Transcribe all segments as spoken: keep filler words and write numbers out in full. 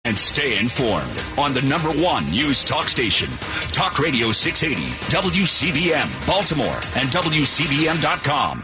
And stay informed on the number one news talk station, Talk Radio six eighty, W C B M, Baltimore, and W C B M dot com.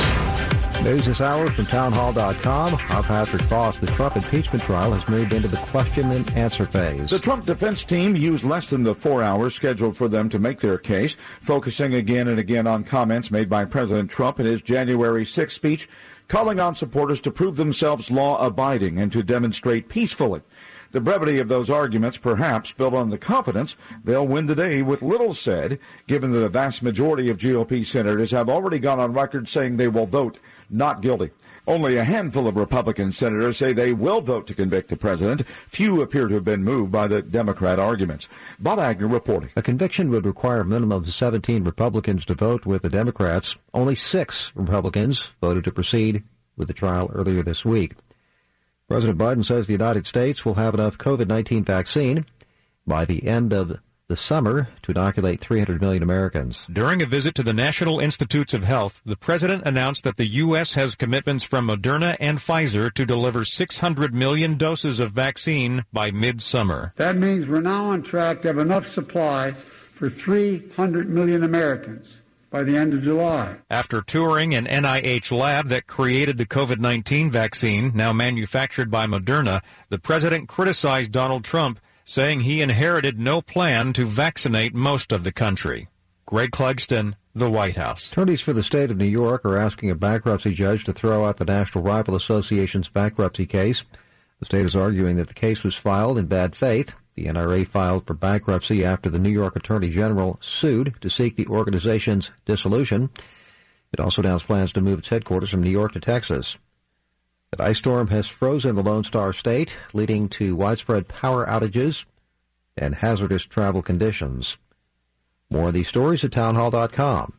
News this hour from townhall dot com. I'm Patrick Foss. The Trump impeachment trial has moved into the question and answer phase. The Trump defense team used less than the four hours scheduled for them to make their case, focusing again and again on comments made by President Trump in his January sixth speech, calling on supporters to prove themselves law-abiding and to demonstrate peacefully. The brevity of those arguments perhaps built on the confidence they'll win today with little said, given that a vast majority of G O P senators have already gone on record saying they will vote not guilty. Only a handful of Republican senators say they will vote to convict the president. Few appear to have been moved by the Democrat arguments. Bob Agnew reporting. A conviction would require a minimum of seventeen Republicans to vote with the Democrats. Only six Republicans voted to proceed with the trial earlier this week. President Biden says the United States will have enough COVID nineteen vaccine by the end of the summer to inoculate three hundred million Americans. During a visit to the National Institutes of Health, the president announced that the U S has commitments from Moderna and Pfizer to deliver six hundred million doses of vaccine by midsummer. That means we're now on track to have enough supply for three hundred million Americans by the end of July. After touring an N I H lab that created the COVID nineteen vaccine, now manufactured by Moderna, the president criticized Donald Trump, saying he inherited no plan to vaccinate most of the country. Greg Clugston, the White House. Attorneys for the state of New York are asking a bankruptcy judge to throw out the National Rifle Association's bankruptcy case. The state is arguing that the case was filed in bad faith. The N R A filed for bankruptcy after the New York Attorney General sued to seek the organization's dissolution. It also announced plans to move its headquarters from New York to Texas. An ice storm has frozen the Lone Star State, leading to widespread power outages and hazardous travel conditions. More of these stories at townhall dot com.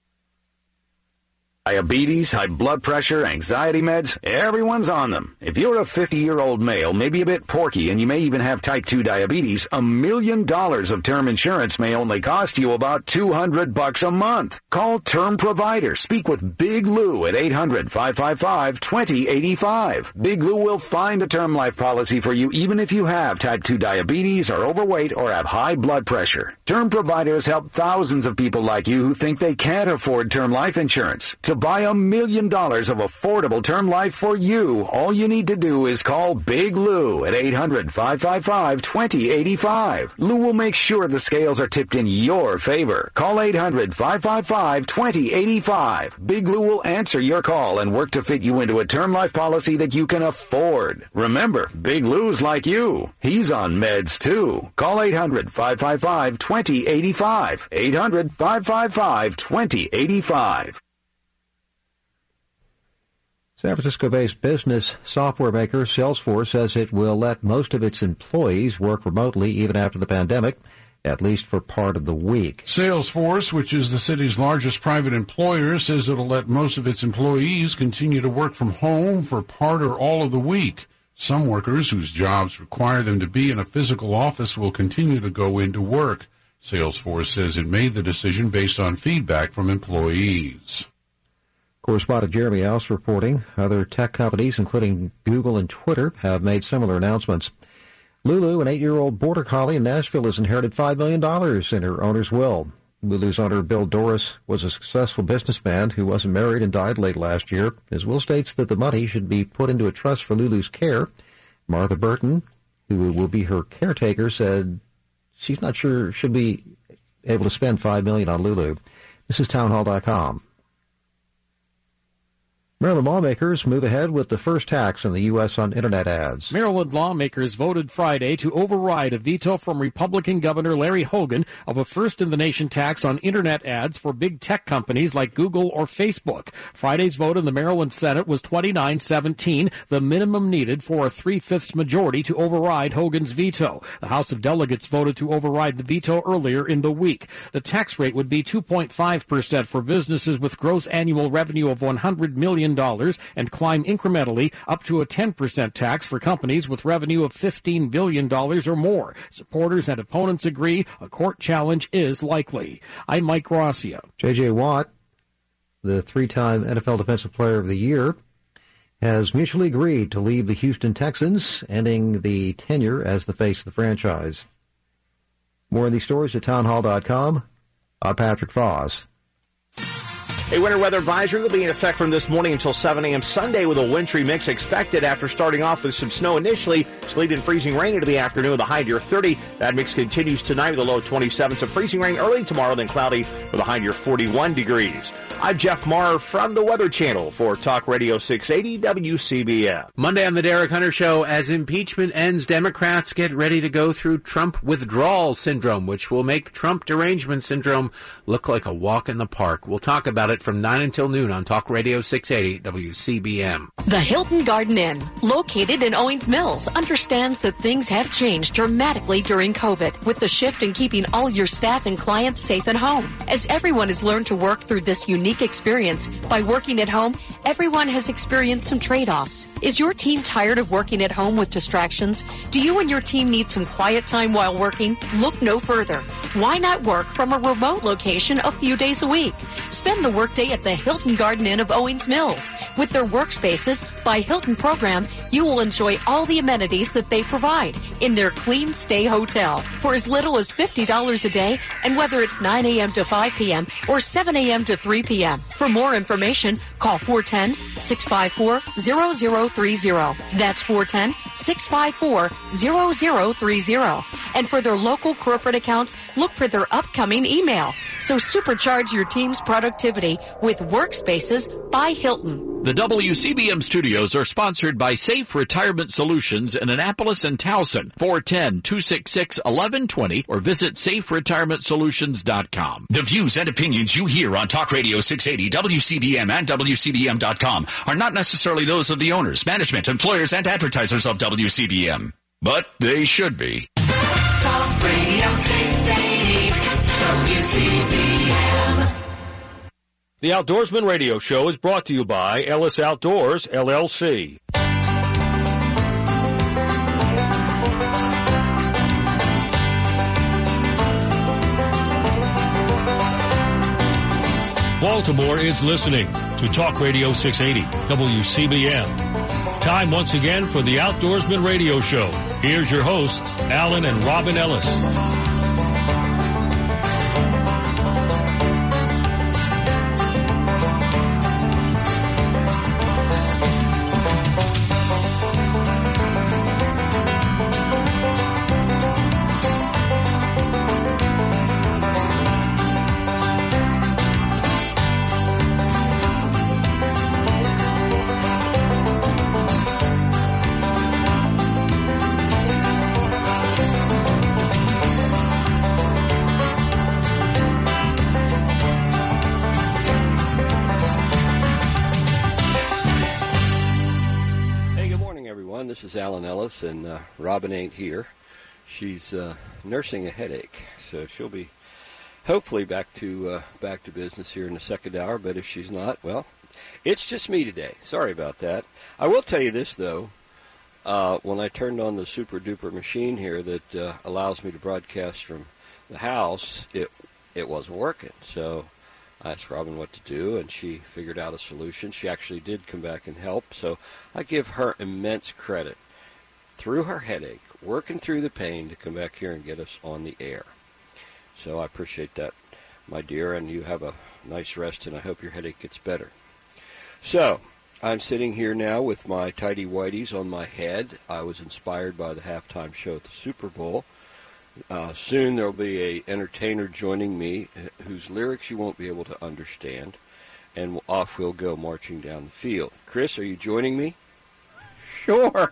Diabetes, high blood pressure, anxiety meds, everyone's on them. If you're a fifty-year-old male, maybe a bit porky, and you may even have type two diabetes, a million dollars of term insurance may only cost you about two hundred bucks a month. Call Term Provider. Speak with Big Lou at eight hundred, five five five, two zero eight five. Big Lou will find a term life policy for you even if you have type two diabetes, are overweight, or have high blood pressure. Term Providers help thousands of people like you who think they can't afford term life insurance. To buy a million dollars of affordable term life for you, all you need to do is call Big Lou at eight hundred, five five five, two zero eight five. Lou will make sure the scales are tipped in your favor. Call eight hundred, five five five, two zero eight five. Big Lou will answer your call and work to fit you into a term life policy that you can afford. Remember, Big Lou's like you. He's on meds too. Call eight hundred, five five five, two zero eight five. eight hundred, five five five, two zero eight five. San Francisco-based business software maker Salesforce says it will let most of its employees work remotely even after the pandemic, at least for part of the week. Salesforce, which is the city's largest private employer, says it'll let most of its employees continue to work from home for part or all of the week. Some workers whose jobs require them to be in a physical office will continue to go into work. Salesforce says it made the decision based on feedback from employees. Correspondent Jeremy House reporting other tech companies, including Google and Twitter, have made similar announcements. Lulu, an eight-year-old border collie in Nashville, has inherited five million dollars in her owner's will. Lulu's owner, Bill Doris, was a successful businessman who wasn't married and died late last year. His will states that the money should be put into a trust for Lulu's care. Martha Burton, who will be her caretaker, said she's not sure she'll be able to spend five million dollars on Lulu. This is townhall dot com. Maryland lawmakers move ahead with the first tax in the U S on Internet ads. Maryland lawmakers voted Friday to override a veto from Republican Governor Larry Hogan of a first-in-the-nation tax on Internet ads for big tech companies like Google or Facebook. Friday's vote in the Maryland Senate was twenty-nine seventeen, the minimum needed for a three-fifths majority to override Hogan's veto. The House of Delegates voted to override the veto earlier in the week. The tax rate would be two point five percent for businesses with gross annual revenue of one hundred million dollars and climb incrementally up to a ten percent tax for companies with revenue of fifteen billion dollars or more. Supporters and opponents agree a court challenge is likely. I'm Mike Gracia. J J. Watt, the three-time N F L Defensive Player of the Year, has mutually agreed to leave the Houston Texans, ending the tenure as the face of the franchise. More of these stories at townhall dot com. I'm Patrick Foss. A winter weather advisory will be in effect from this morning until seven a.m. Sunday with a wintry mix expected after starting off with some snow initially, sleet and freezing rain into the afternoon with a high near thirty. That mix continues tonight with a low of twenty-seven. Some freezing rain early tomorrow, then cloudy with a high near forty-one degrees. I'm Jeff Marr from the Weather Channel for Talk Radio six eighty W C B M. Monday on the Derek Hunter Show, as impeachment ends, Democrats get ready to go through Trump withdrawal syndrome, which will make Trump derangement syndrome look like a walk in the park. We'll talk about it from nine until noon on Talk Radio six eighty W C B M. The Hilton Garden Inn, located in Owings Mills, understands that things have changed dramatically during COVID, with the shift in keeping all your staff and clients safe at home. As everyone has learned to work through this unique experience by working at home, everyone has experienced some trade-offs. Is your team tired of working at home with distractions? Do you and your team need some quiet time while working? Look no further. Why not work from a remote location a few days a week? Spend the workday at the Hilton Garden Inn of Owings Mills. With their Workspaces by Hilton program, you will enjoy all the amenities that they provide in their Clean Stay Hotel for as little as fifty dollars a day, and whether it's nine a.m. to five p.m. or seven a.m. to three p.m. For more information, call four one zero, six five four, zero zero three zero. That's four one zero, six five four, zero zero three zero. And for their local corporate accounts, look for their upcoming email. So supercharge your team's productivity with Workspaces by Hilton. The W C B M studios are sponsored by Safe Retirement Solutions in Annapolis and Towson. four one zero, two six six, one one two zero or visit safe retirement solutions dot com. The views and opinions you hear on Talk Radio six eighty, W C B M, and W C B M dot com are not necessarily those of the owners, management, employers, and advertisers of W C B M. But they should be. Talk Radio six eighty, W C B M. The Outdoorsman Radio Show is brought to you by Ellis Outdoors, L L C. Baltimore is listening to Talk Radio six eighty, W C B M. Time once again for the Outdoorsman Radio Show. Here's your hosts, Alan and Robin Ellis. This is Alan Ellis, and uh, Robin ain't here. She's uh, nursing a headache, so she'll be hopefully back to uh, back to business here in the second hour. But if she's not, well, it's just me today. Sorry about that. I will tell you this, though. Uh, when I turned on the super-duper machine here that uh, allows me to broadcast from the house, it it wasn't working. So I asked Robin what to do, and she figured out a solution. She actually did come back and help, so I give her immense credit. Through her headache, working through the pain to come back here and get us on the air. So I appreciate that, my dear, and you have a nice rest, and I hope your headache gets better. So I'm sitting here now with my tidy whities on my head. I was inspired by the halftime show at the Super Bowl. Uh, soon there will be a entertainer joining me whose lyrics you won't be able to understand, and off we'll go marching down the field. Chris, are you joining me? Sure.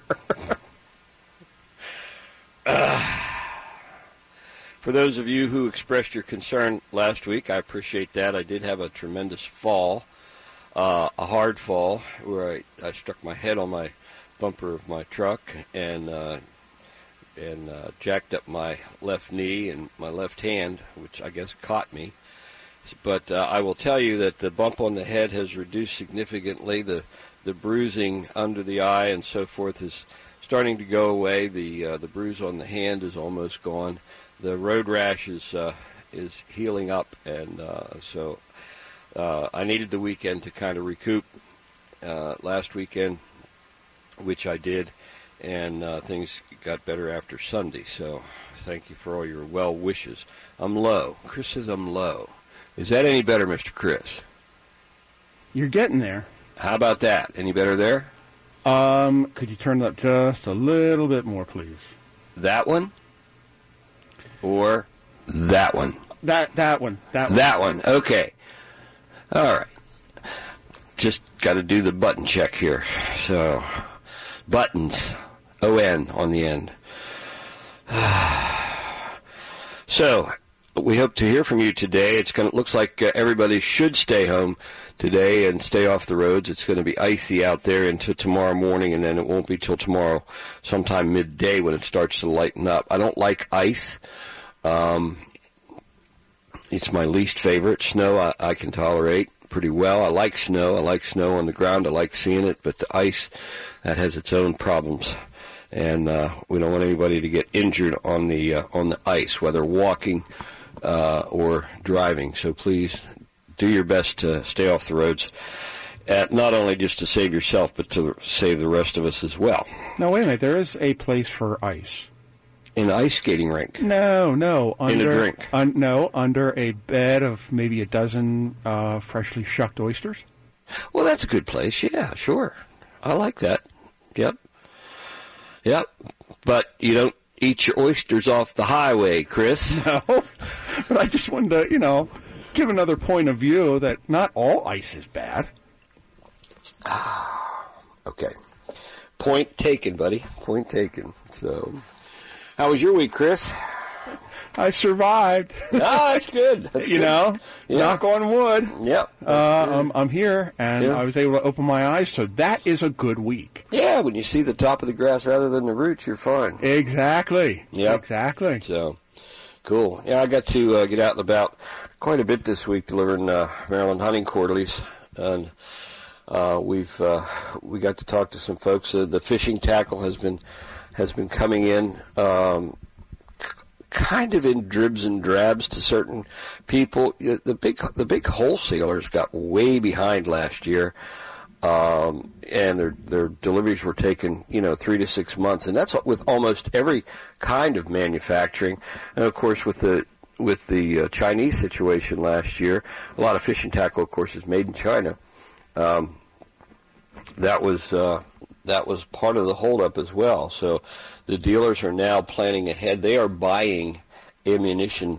uh, for those of you who expressed your concern last week, I appreciate that. I did have a tremendous fall, uh, a hard fall, where I, I struck my head on my bumper of my truck and uh and uh, jacked up my left knee and my left hand, which I guess caught me. But uh, I will tell you that the bump on the head has reduced significantly. The the bruising under the eye and so forth is starting to go away. The uh, the bruise on the hand is almost gone. The road rash is uh, is healing up, and uh, so uh, I needed the weekend to kind of recoup. Uh, last weekend which I did, and uh, things got better after Sunday. So thank you for all your well wishes. I'm low. Chris says I'm low. Is that any better, Mister Chris? You're getting there. How about that? Any better there? Um, could you turn it up just a little bit more, please? That one? Or that one? That that one. That one. That one. Okay. All right. Just got to do the button check here. So, buttons. O N on the end. So, we hope to hear from you today. It's going to, looks like uh, everybody should stay home today and stay off the roads. It's going to be icy out there until tomorrow morning, and then it won't be till tomorrow sometime midday when it starts to lighten up. I don't like ice. Um, it's my least favorite. Snow I, I can tolerate pretty well. I like snow. I like snow on the ground. I like seeing it, but the ice, that has its own problems. And uh, we don't want anybody to get injured on the uh, on the ice, whether walking uh, or driving. So please do your best to stay off the roads, uh, not only just to save yourself, but to save the rest of us as well. Now, wait a minute. There is a place for ice. In an ice skating rink? No, no. Under, in a drink? Un, no, under a bed of maybe a dozen uh, freshly shucked oysters. Well, that's a good place. Yeah, sure. I like that. Yep. Yep. But you don't eat your oysters off the highway, Chris. No. But I just wanted to, you know, give another point of view that not all ice is bad. Okay. Point taken, buddy. Point taken. So, how was your week, Chris? I survived. Ah, that's good. That's you good. know, yeah. knock on wood. Yep. Uh, I'm, I'm here, and yeah. I was able to open my eyes, so that is a good week. Yeah, when you see the top of the grass rather than the roots, you're fine. Exactly. Yep. Exactly. So, cool. Yeah, I got to uh, get out and about quite a bit this week delivering uh, Maryland hunting quarterlies, and uh, we've uh, we got to talk to some folks. Uh, the fishing tackle has been has been coming in. Um, kind of in dribs and drabs to certain people. The big the big wholesalers got way behind last year, um, and their their deliveries were taking, you know, three to six months, and that's with almost every kind of manufacturing. And of course, with the with the uh, Chinese situation last year, a lot of fishing tackle, of course, is made in China. Um, that was uh, that was part of the holdup as well. So the dealers are now planning ahead. They are buying ammunition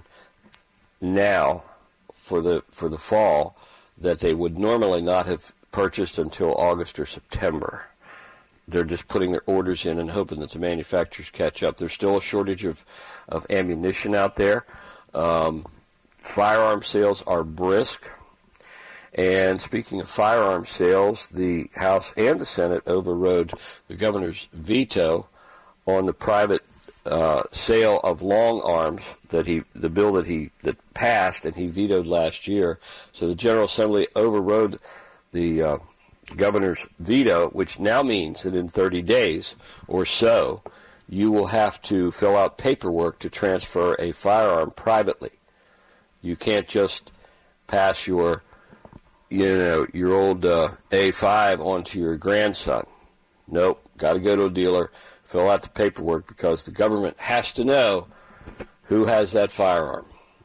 now for the for the fall that they would normally not have purchased until August or September. They're just putting their orders in and hoping that the manufacturers catch up. There's still a shortage of, of ammunition out there. Um, firearm sales are brisk. And speaking of firearm sales, the House and the Senate overrode the governor's veto on the private uh, sale of long arms that he, the bill that he that passed and he vetoed last year. So the General Assembly overrode the uh, governor's veto, which now means that in thirty days or so, you will have to fill out paperwork to transfer a firearm privately. You can't just pass your you know, your old uh, A five onto your grandson. Nope, got to go to a dealer, fill out the paperwork, because the government has to know who has that firearm.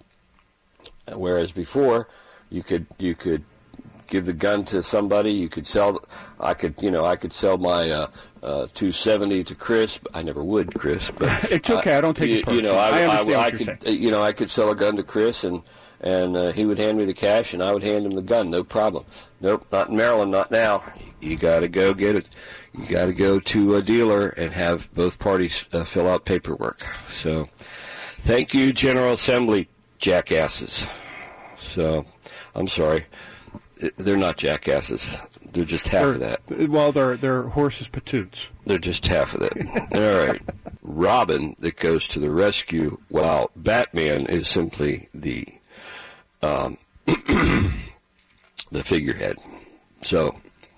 Whereas before, you could you could give the gun to somebody, you could sell. I could you know I could sell my uh, uh, two seventy to Chris. I never would, Chris, but it's okay. I, I don't take you, it personally. You know, I, I, I, understand I, what I you're could saying. you know I could sell a gun to Chris and. And uh, he would hand me the cash, and I would hand him the gun. No problem. Nope, not in Maryland, not now. You got to go get it. You got to go to a dealer and have both parties uh, fill out paperwork. So, thank you, General Assembly jackasses. So, I'm sorry, they're not jackasses. They're just half they're, of that. Well, they're they're horses patoots. They're just half of that. All right, Robin that goes to the rescue, while Batman is simply the Um, the figurehead. So,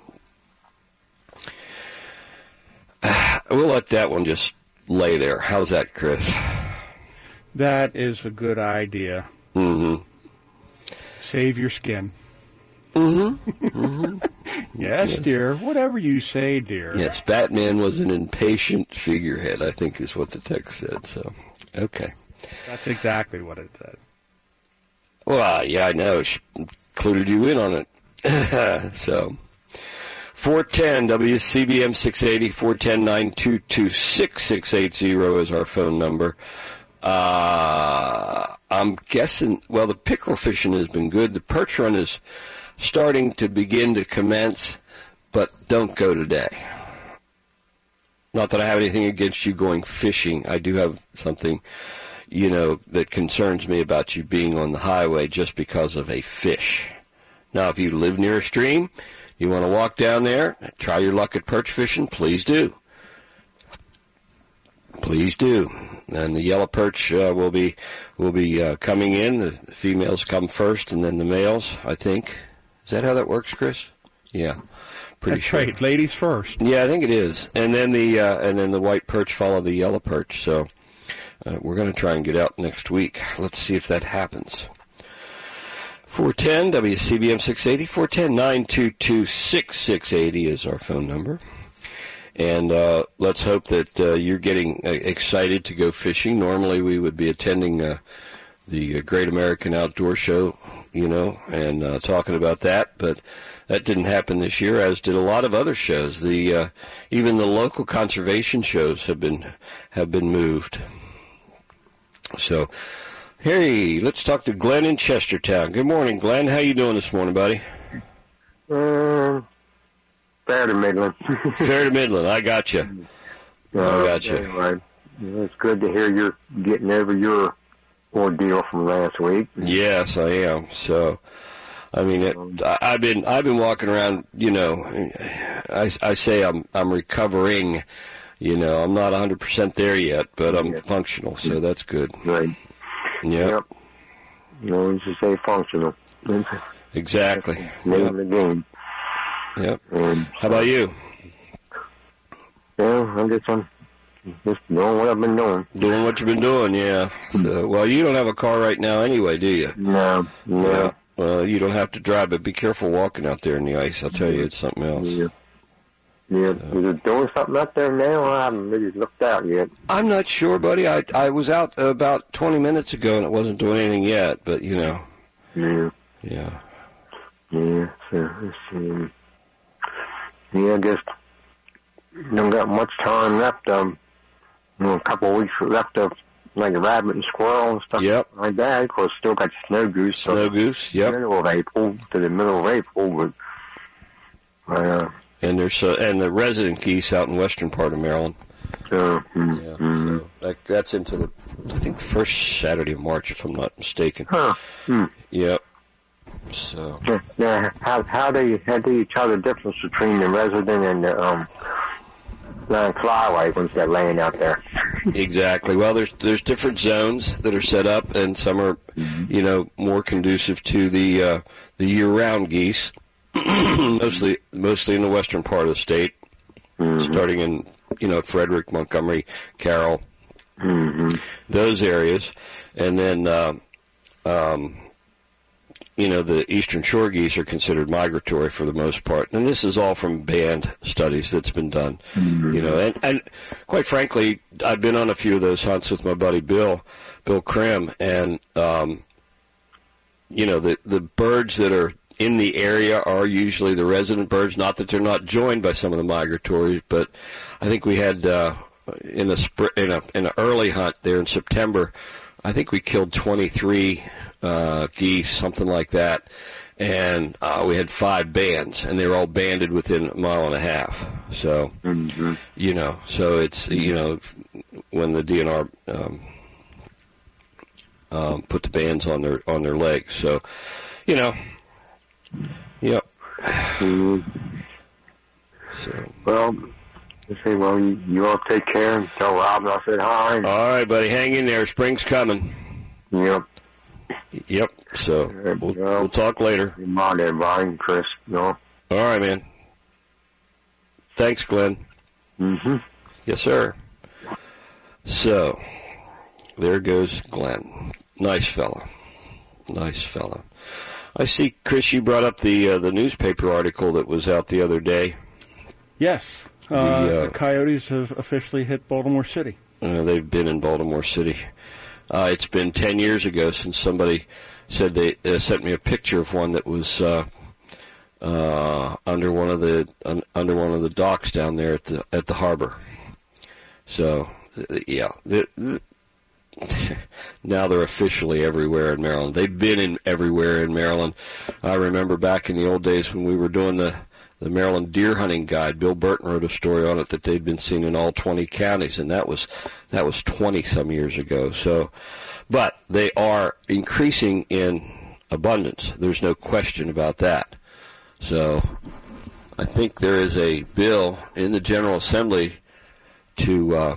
uh, we'll let that one just lay there. How's that, Chris? That is a good idea. Mm-hmm. Save your skin. Mm-hmm. Mm-hmm. Yes, yes, dear. Whatever you say, dear. Yes, Batman was an impatient figurehead, I think is what the text said. So, okay. That's exactly what it said. Well, yeah, I know. She included you in on it. So, four ten W C B M six eighty, four one zero, nine two two, six six eight zero is our phone number. Uh, I'm guessing, well, the pickerel fishing has been good. The perch run is starting to begin to commence, but don't go today. Not that I have anything against you going fishing. I do have something, you know, that concerns me about you being on the highway just because of a fish. Now, if you live near a stream, you want to walk down there, try your luck at perch fishing, please do. Please do. And the yellow perch uh, will be will be uh, coming in. The females come first, and then the males, I think. Is that how that works, Chris? Yeah, pretty That's sure. right. Ladies first. Yeah, I think it is. And then the uh, and then the white perch follow the yellow perch. So uh, we're going to try and get out next week. Let's see if that happens. four one zero W C B M six eighty, four one zero, nine two two, six six eight zero is our phone number. And uh, let's hope that uh, you're getting uh, excited to go fishing. Normally we would be attending uh, the Great American Outdoor Show, you know, and uh, talking about that, but that didn't happen this year, as did a lot of other shows. The uh, even the local conservation shows have been have been moved. So, hey, let's talk to Glenn in Chestertown. Good morning, Glenn. How you doing this morning, buddy? Um, fair to Midland. Fair to Midland. I got you. I got you. Anyway, it's good to hear you're getting over your ordeal from last week. Yes, I am. So, I mean, it, I, I've been I've been walking around. You know, I, I say I'm I'm recovering. You know, I'm not one hundred percent there yet, but I'm functional, so that's good. Right. Yep. Yep. No one should say functional. Exactly. Name Yep. the game. Yep. And, How about you? Yeah, I'm just um, just doing what I've been doing. Doing what you've been doing, yeah. So, well, you don't have a car right now anyway, do you? No, no. Yeah. Well, you don't have to drive, but be careful walking out there in the ice. I'll tell you, it's something else. Yeah. Yeah, is it doing something out there now? I haven't really looked out yet. I'm not sure, buddy. I I was out about twenty minutes ago, and it wasn't doing anything yet, but, you know. Yeah. Yeah. Yeah, so, let's see. Yeah, I just don't got much time left. Um, you know, a couple of weeks left of like a rabbit and squirrel and stuff yep. like that. Of course, still got snow goose. Snow goose, yep. Middle of April to the middle of April, but uh, and there's uh, and the resident geese out in western part of Maryland. So, mm, yeah, mm. so that, that's into the I think the first Saturday of March, if I'm not mistaken. Huh. Mm. Yep. So. Yeah, yeah. How how do you how do you tell the difference between the resident and the um land flyway once they're laying out there? Exactly. Well, there's there's different zones that are set up, and some are, mm-hmm. you know, more conducive to the uh, the year-round geese. mostly mostly in the western part of the state, mm-hmm. starting in you know Frederick, Montgomery, Carroll, mm-hmm. those areas, and then uh, um, you know the eastern shore geese are considered migratory for the most part, and this is all from band studies that's been done. Mm-hmm. You know, and, and quite frankly, I've been on a few of those hunts with my buddy Bill, Bill Krim, and um, you know the the birds that are in the area are usually the resident birds. Not that they're not joined by some of the migratories, but I think we had uh, in a sp- in a in an early hunt there in September, I think we killed twenty-three uh, geese, something like that, and uh, we had five bands, and they were all banded within a mile and a half. So mm-hmm. you know, so it's you know when the D N R um, um, put the bands on their on their legs, so you know. Yep. Mm-hmm. So. Well, let's see. Well, you, you all take care and tell Robin I said hi. All right, buddy. Hang in there. Spring's coming. Yep. Yep. So we'll, we'll talk later. Come on, everybody, Chris. No. All right, man. Thanks, Glenn. Mm-hmm. Yes, sir. So there goes Glenn. Nice fella. Nice fella. I see, Chris, you brought up the uh, the newspaper article that was out the other day. Yes. Uh, the, uh, the Coyotes have officially hit Baltimore City. Uh, they've been in Baltimore City. Uh, it's been ten years ago since somebody said they uh, sent me a picture of one that was uh, uh, under one of the un, under one of the docks down there at the at the harbor. So, uh, yeah. The, the, now they're officially everywhere in Maryland. They've been in everywhere in Maryland. I remember back in the old days when we were doing the, the Maryland Deer Hunting Guide. Bill Burton wrote a story on it that they'd been seen in all twenty counties, and that was that was twenty some years ago. So, but they are increasing in abundance. There's no question about that. So, I think there is a bill in the General Assembly to. Uh,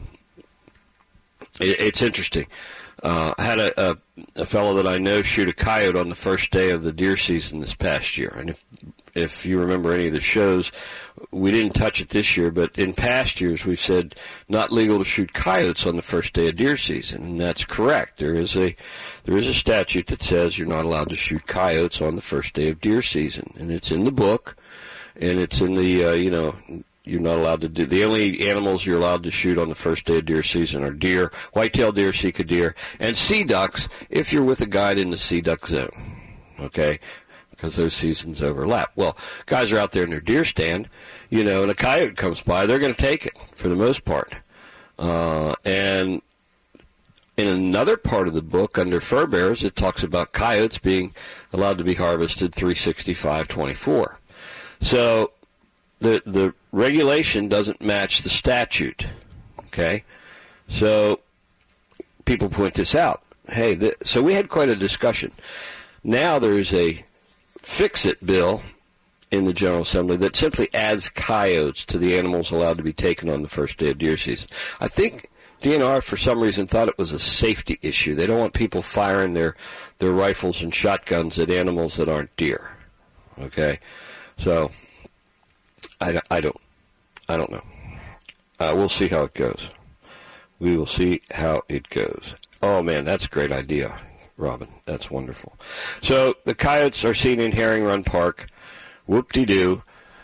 It's interesting. Uh, I had a, a, a fellow that I know shoot a coyote on the first day of the deer season this past year. And if if you remember any of the shows, we didn't touch it this year, but in past years we've said not legal to shoot coyotes on the first day of deer season, and that's correct. There is a there is a statute that says you're not allowed to shoot coyotes on the first day of deer season, and it's in the book, and it's in the uh, you know. You're not allowed to do, the only animals you're allowed to shoot on the first day of deer season are deer, white-tailed deer, sika deer, and sea ducks if you're with a guide in the sea duck zone, okay, because those seasons overlap. Well, guys are out there in their deer stand, you know, and a coyote comes by, they're going to take it for the most part. Uh, and in another part of the book, under fur bearers, it talks about coyotes being allowed to be harvested three sixty-five twenty-four. So, The the regulation doesn't match the statute, okay? So people point this out. Hey, the, so we had quite a discussion. Now there's a fix-it bill in the General Assembly that simply adds coyotes to the animals allowed to be taken on the first day of deer season. I think D N R, for some reason, thought it was a safety issue. They don't want people firing their, their rifles and shotguns at animals that aren't deer, okay? So... I, I don't, I don't know. Uh, we'll see how it goes. We will see how it goes. Oh man, that's a great idea, Robin. That's wonderful. So the coyotes are seen in Herring Run Park. Whoop-de-doo.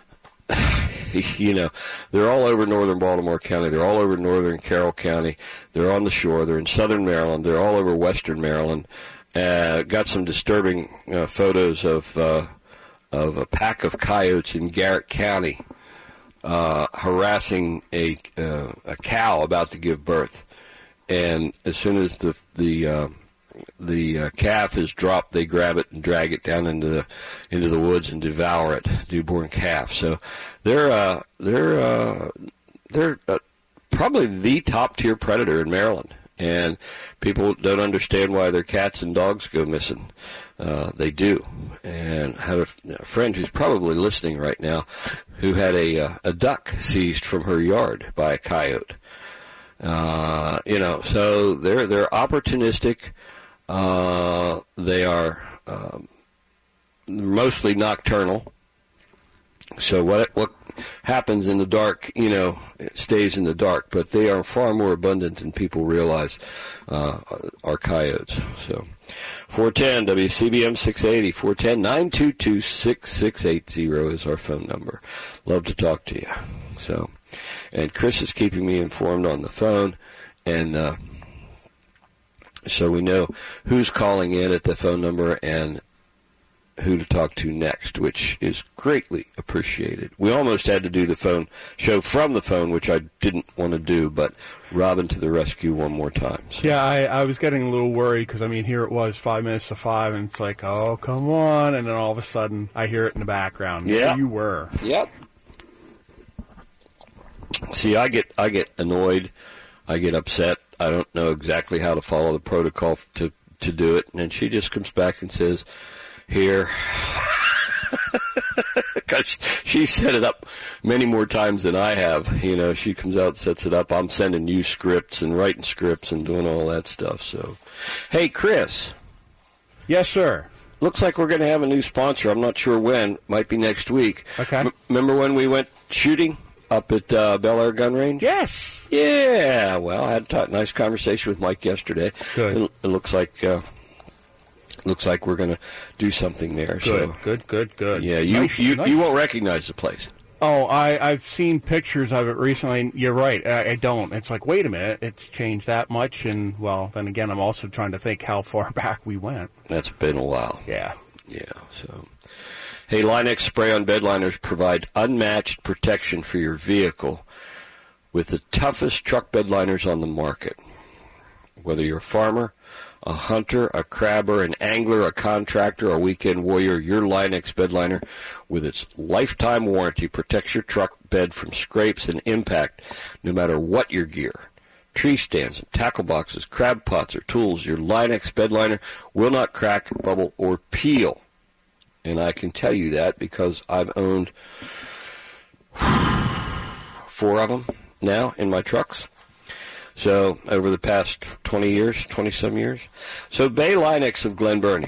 You know, they're all over northern Baltimore County. They're all over northern Carroll County. They're on the shore. They're in southern Maryland. They're all over western Maryland. Uh, got some disturbing uh, photos of, uh, of a pack of coyotes in Garrett County uh, harassing a uh, a cow about to give birth, and as soon as the the uh, the uh, calf is dropped, they grab it and drag it down into the into the woods and devour it, newborn calf. So they're uh, they're uh, they're uh, probably the top tier predator in Maryland, and people don't understand why their cats and dogs go missing. Uh, they do. And I have a, a friend who's probably listening right now who had a, uh, a duck seized from her yard by a coyote. Uh, you know, so they're, they're opportunistic. Uh, they are, um, mostly nocturnal. So what, what happens in the dark, you know, it stays in the dark, but they are far more abundant than people realize, uh, are coyotes. So, four one zero W C B M six eighty, four one zero, nine two two, six six eight zero is our phone number. Love to talk to you. So, and Chris is keeping me informed on the phone, and, uh, so we know who's calling in at the phone number and who to talk to next, which is greatly appreciated. We almost had to do the phone show from the phone, which I didn't want to do, but Robin to the rescue one more time. So. Yeah, I, I was getting a little worried because, I mean, here it was five minutes to five, and it's like, oh, come on, and then all of a sudden I hear it in the background. Yeah. There you were. Yep. See, I get I get annoyed. I get upset. I don't know exactly how to follow the protocol to, to do it, and she just comes back and says, here, because she set it up many more times than I have. You know, she comes out, sets it up. I'm sending you scripts and writing scripts and doing all that stuff. So, hey, Chris. Yes, sir. Looks like we're going to have a new sponsor. I'm not sure when. Might be next week. Okay. M- remember when we went shooting up at uh, Bel Air Gun Range? Yes. Yeah. Well, I had a t- nice conversation with Mike yesterday. Good. It, it looks like... Uh, looks like we're going to do something there. Good, so. good, good, good. Yeah, you nice, you, nice. you won't recognize the place. Oh, I, I've seen pictures of it recently. And you're right. I, I don't. It's like, wait a minute, it's changed that much. And, well, then again, I'm also trying to think how far back we went. That's been a while. Yeah. Yeah, so. Hey, Line-X spray-on bed liners provide unmatched protection for your vehicle with the toughest truck bed liners on the market. Whether you're a farmer, a hunter, a crabber, an angler, a contractor, a weekend warrior, your Line-X bed liner with its lifetime warranty protects your truck bed from scrapes and impact no matter what your gear. Tree stands, and tackle boxes, crab pots, or tools, your Line-X bed liner will not crack, bubble, or peel. And I can tell you that because I've owned four of them now in my trucks. So over the past twenty years, twenty-some years. So Bay Line-X of Glen Burnie,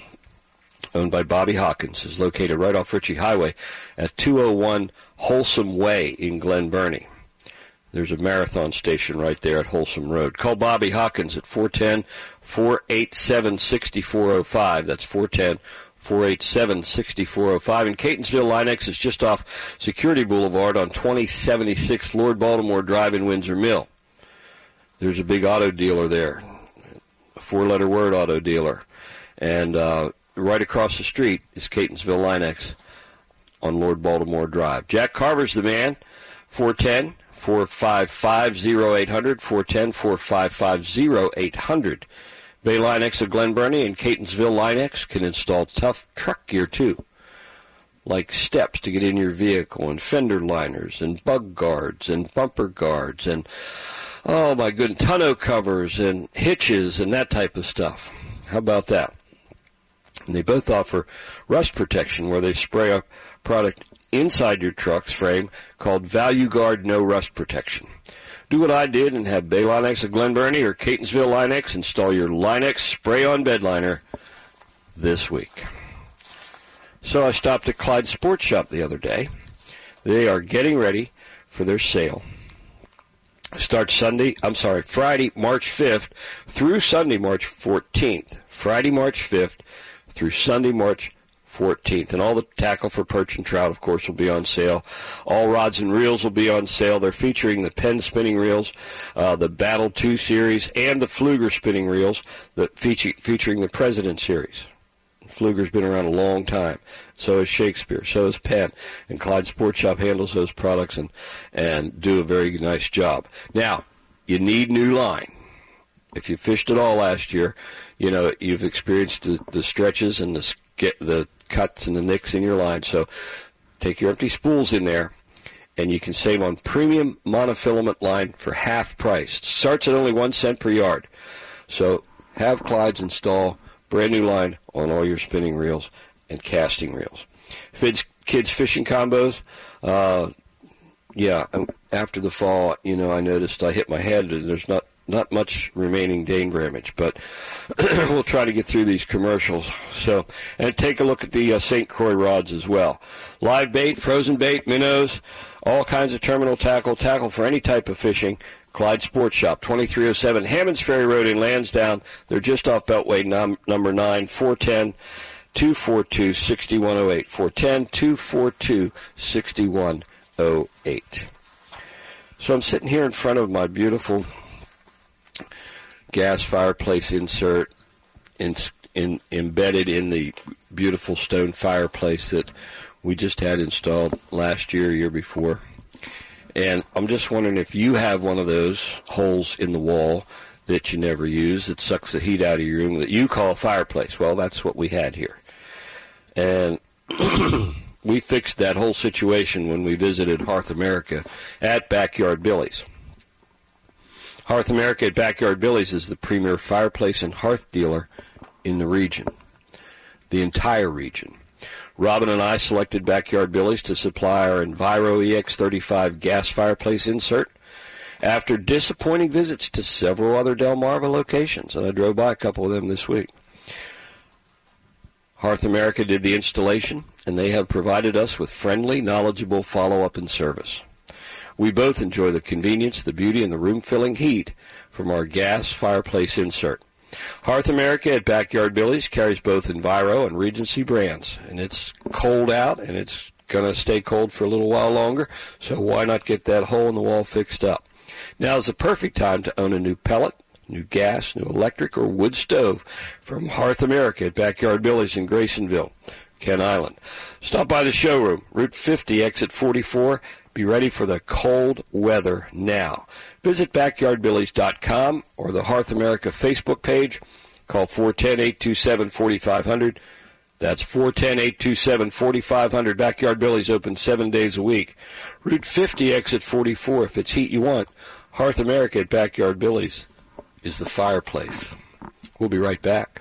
owned by Bobby Hawkins, is located right off Ritchie Highway at two oh one Wholesome Way in Glen Burnie. There's a marathon station right there at Wholesome Road. Call Bobby Hawkins at four one zero, four eight seven, six four zero five. That's four one zero, four eight seven, six four zero five. And Catonsville Line-X is just off Security Boulevard on twenty seventy-six Lord Baltimore Drive in Windsor Mill. There's a big auto dealer there, a four-letter word auto dealer. And uh, right across the street is Catonsville Line-X on Lord Baltimore Drive. Jack Carver's the man, four one zero, four five five, zero eight hundred, four one zero, four five five, zero eight hundred. Bay Line-X of Glen Burnie and Catonsville Line-X can install tough truck gear, too, like steps to get in your vehicle and fender liners and bug guards and bumper guards and, oh, my goodness, tonneau covers and hitches and that type of stuff. How about that? And they both offer rust protection where they spray a product inside your truck's frame called Value Guard No Rust Protection. Do what I did and have Bay Line-X of Glen Burnie or Catonsville Line-X install your Line-X spray-on bed liner this week. So I stopped at Clyde Sports Shop the other day. They are getting ready for their sale. Starts Sunday, I'm sorry, Friday, March fifth through Sunday, March fourteenth. Friday, March fifth through Sunday, March fourteenth. And all the tackle for perch and trout, of course, will be on sale. All rods and reels will be on sale. They're featuring the Penn spinning reels, uh, the Battle two series, and the Pflueger spinning reels, that feature, featuring the President series. Pfluger's been around a long time. So is Shakespeare. So is Penn. And Clyde Sports Shop handles those products and, and do a very nice job. Now, you need new line. If you fished at all last year, you know, you've experienced the, the stretches and the, the cuts and the nicks in your line. So take your empty spools in there, and you can save on premium monofilament line for half price. It starts at only one cent per yard. So have Clyde's install brand new line on all your spinning reels and casting reels. Kids, kids fishing combos, uh, yeah, after the fall, you know, I noticed I hit my head and there's not, not much remaining Dane damage, but we'll try to get through these commercials. So, and take a look at the uh, Saint Croix rods as well. Live bait, frozen bait, minnows, all kinds of terminal tackle, tackle for any type of fishing. Clyde Sports Shop, twenty-three oh seven Hammonds Ferry Road in Lansdowne. They're just off Beltway num- number nine, four one zero, two four two, six one oh eight, four one zero, two four two, six one oh eight. So I'm sitting here in front of my beautiful gas fireplace insert in, in, embedded in the beautiful stone fireplace that we just had installed last year, year before. And I'm just wondering if you have one of those holes in the wall that you never use that sucks the heat out of your room that you call a fireplace. Well, that's what we had here. And we fixed that whole situation when we visited Hearth America at Backyard Billy's. Hearth America at Backyard Billy's is the premier fireplace and hearth dealer in the region, the entire region. Robin and I selected Backyard Billy's to supply our Enviro E X thirty-five gas fireplace insert after disappointing visits to several other Delmarva locations, and I drove by a couple of them this week. Hearth America did the installation, and they have provided us with friendly, knowledgeable follow-up and service. We both enjoy the convenience, the beauty, and the room-filling heat from our gas fireplace insert. Hearth America at Backyard Billy's carries both Enviro and Regency brands, and it's cold out, and it's going to stay cold for a little while longer, so why not get that hole in the wall fixed up? Now is the perfect time to own a new pellet, new gas, new electric, or wood stove from Hearth America at Backyard Billy's in Graysonville, Kent Island. Stop by the showroom, Route fifty, exit forty-four. Be ready for the cold weather now. Visit backyard billies dot com or the Hearth America Facebook page. Call four one zero, eight two seven, four five zero zero. That's four one zero, eight two seven, four five zero zero. Backyard Billy's open seven days a week. Route fifty, exit forty-four. If it's heat you want, Hearth America at Backyard Billy's is the fireplace. We'll be right back.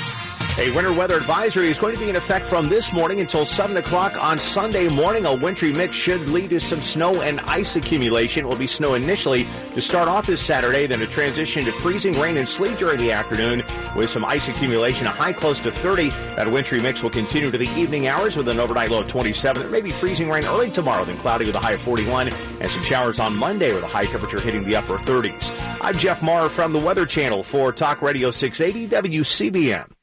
A winter weather advisory is going to be in effect from this morning until seven o'clock on Sunday morning. A wintry mix should lead to some snow and ice accumulation. It will be snow initially to start off this Saturday, then a transition to freezing rain and sleet during the afternoon with some ice accumulation, a high close to thirty. That wintry mix will continue to the evening hours with an overnight low of twenty-seven. There may be freezing rain early tomorrow, then cloudy with a high of forty-one, and some showers on Monday with a high temperature hitting the upper thirties. I'm Jeff Maher from the Weather Channel for Talk Radio six eighty W C B M.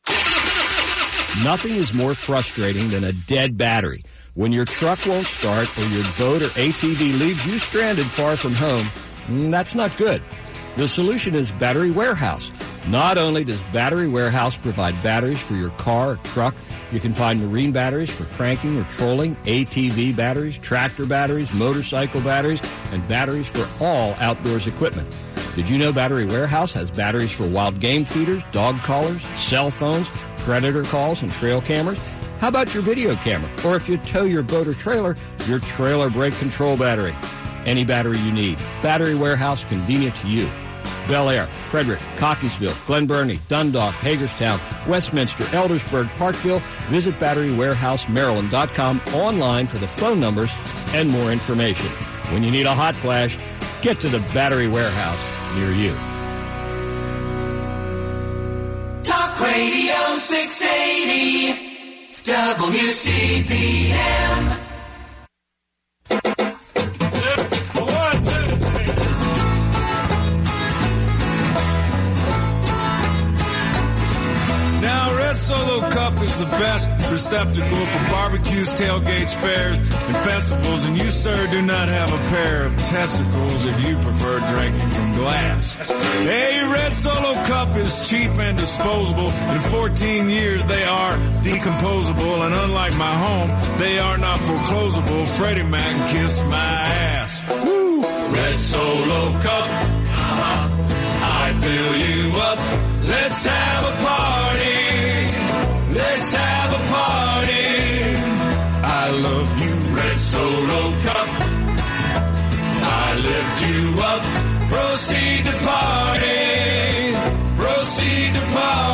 Nothing is more frustrating than a dead battery. When your truck won't start or your boat or A T V leaves you stranded far from home, that's not good. The solution is Battery Warehouse. Not only does Battery Warehouse provide batteries for your car or truck, you can find marine batteries for cranking or trolling, A T V batteries, tractor batteries, motorcycle batteries, and batteries for all outdoors equipment. Did you know Battery Warehouse has batteries for wild game feeders, dog collars, cell phones, predator calls, and trail cameras? How about your video camera? Or if you tow your boat or trailer, your trailer brake control battery. Any battery you need. Battery Warehouse, convenient to you. Bel Air, Frederick, Cockeysville, Glen Burnie, Dundalk, Hagerstown, Westminster, Eldersburg, Parkville. Visit battery warehouse maryland dot com online for the phone numbers and more information. When you need a hot flash, get to the Battery Warehouse near you. Talk Radio six eighty W C B M. Solo Cup is the best receptacle for barbecues, tailgates, fairs, and festivals. And you, sir, do not have a pair of testicles if you prefer drinking from glass. Hey, Red Solo Cup is cheap and disposable. In fourteen years, they are decomposable. And unlike my home, they are not foreclosable. Freddie Mac kissed my ass. Woo! Red Solo Cup. Uh-huh. I fill you up. Let's have a party. Let's have a party. I love you, Red Solo Cup. I lift you up. Proceed to party. Proceed to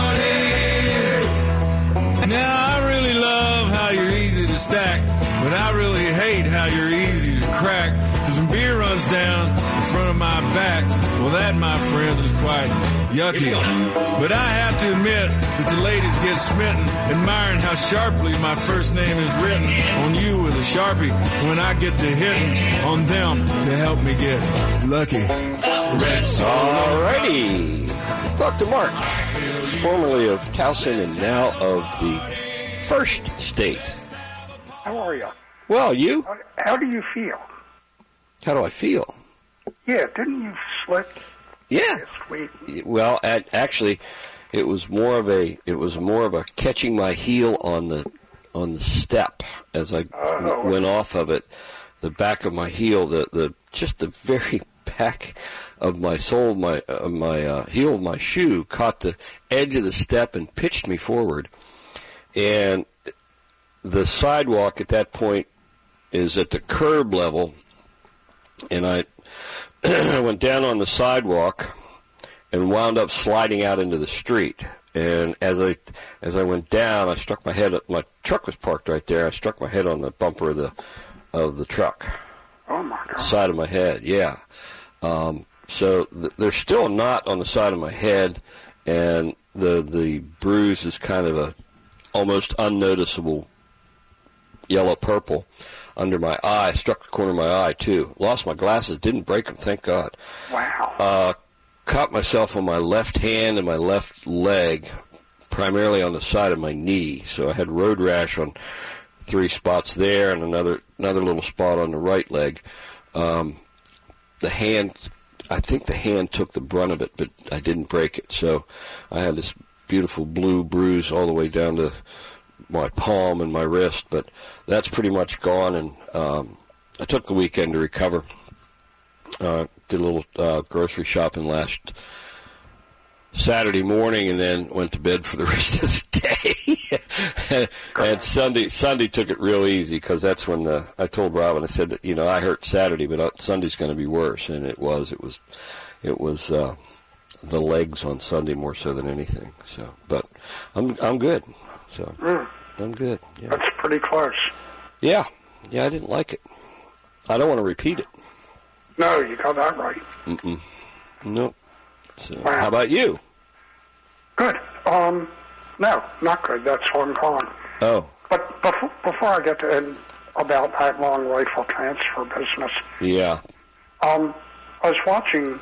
party. Now, I really love how you're easy to stack, but I really hate how you're easy to crack. Cause when beer runs down in front of my back, well, that, my friends, is quite yucky. But I have to admit that the ladies get smitten, admiring how sharply my first name is written on you with a Sharpie when I get to hitting on them to help me get lucky. Red Solo. Alrighty. Let's talk to Mark, formerly of Towson and now of the First State. How are you? Well, you? How, how do you feel? How do I feel? Yeah, didn't you slip? Yeah. Sweet. Well, at, actually, it was more of a it was more of a catching my heel on the on the step as I oh. went off of it. The back of my heel, the the just the very back of my sole, of my uh, my uh, heel of my shoe caught the edge of the step and pitched me forward. And the sidewalk at that point is at the curb level, and I went down on the sidewalk and wound up sliding out into the street. And as I as I went down, I struck my head. My truck was parked right there. I struck my head on the bumper of the of the truck. Oh my God! Side of my head, yeah. Um, so th- there's still a knot on the side of my head, and the the bruise is kind of a almost unnoticeable yellow purple under my eye. Struck the corner of my eye too. Lost my glasses. Didn't break them, thank God. Wow. Uh, caught myself on my left hand and my left leg, primarily on the side of my knee. So I had road rash on three spots there and another another little spot on the right leg. Um, the hand, I think the hand took the brunt of it, but I didn't break it. So I had this beautiful blue bruise all the way down to my palm and my wrist, but that's pretty much gone. And um, I took the weekend to recover. Uh, did a little uh, grocery shopping last Saturday morning, and then went to bed for the rest of the day. And Sunday, Sunday took it real easy because that's when the, I told Robin, I said, that, you know, I hurt Saturday, but Sunday's going to be worse, and it was. It was, it was uh, the legs on Sunday more so than anything. So, but I'm I'm good. So Mm. I'm good. Yeah. That's pretty close. Yeah, yeah. I didn't like it. I don't want to repeat it. No, you got that right. Mm-mm. Nope. So, Wow. how about you? Good. Um, no, not good. That's why I'm calling. Oh, But before, before I get to in, about that long rifle transfer business, yeah. um, I was watching,